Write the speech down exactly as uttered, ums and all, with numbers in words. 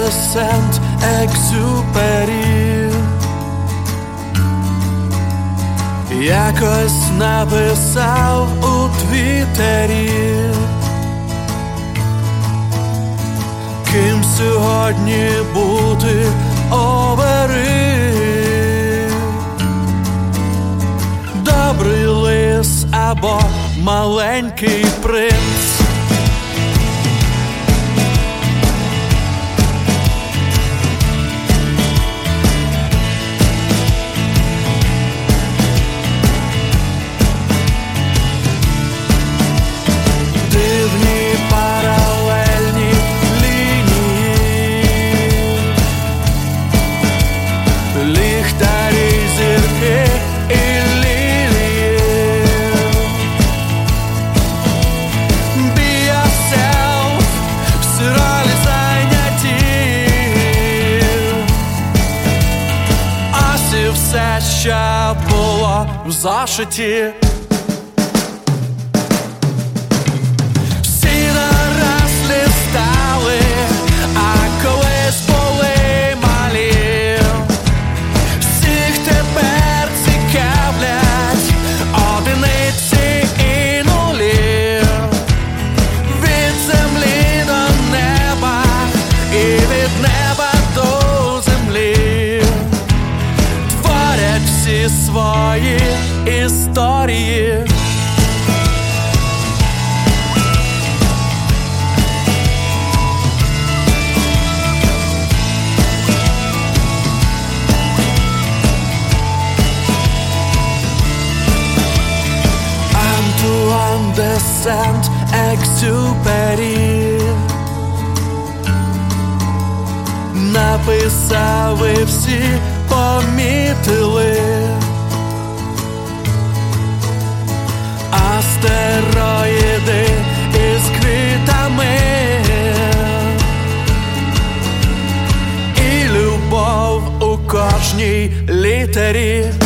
де Сент-Екзюпері якось написав у Твіттері: ким сьогодні бути обери, добрий лис або маленький принц. Все, що було в зошиті. Всі нарослі стали, а колись були малі. Всіх тепер цікавлять одиниці і нулі. Від землі до неба і від неба до землі всі свої історії. Антуан де Сент-Екзюпері написав, і всі помітили: астероїди із квітами і любов у кожній літері.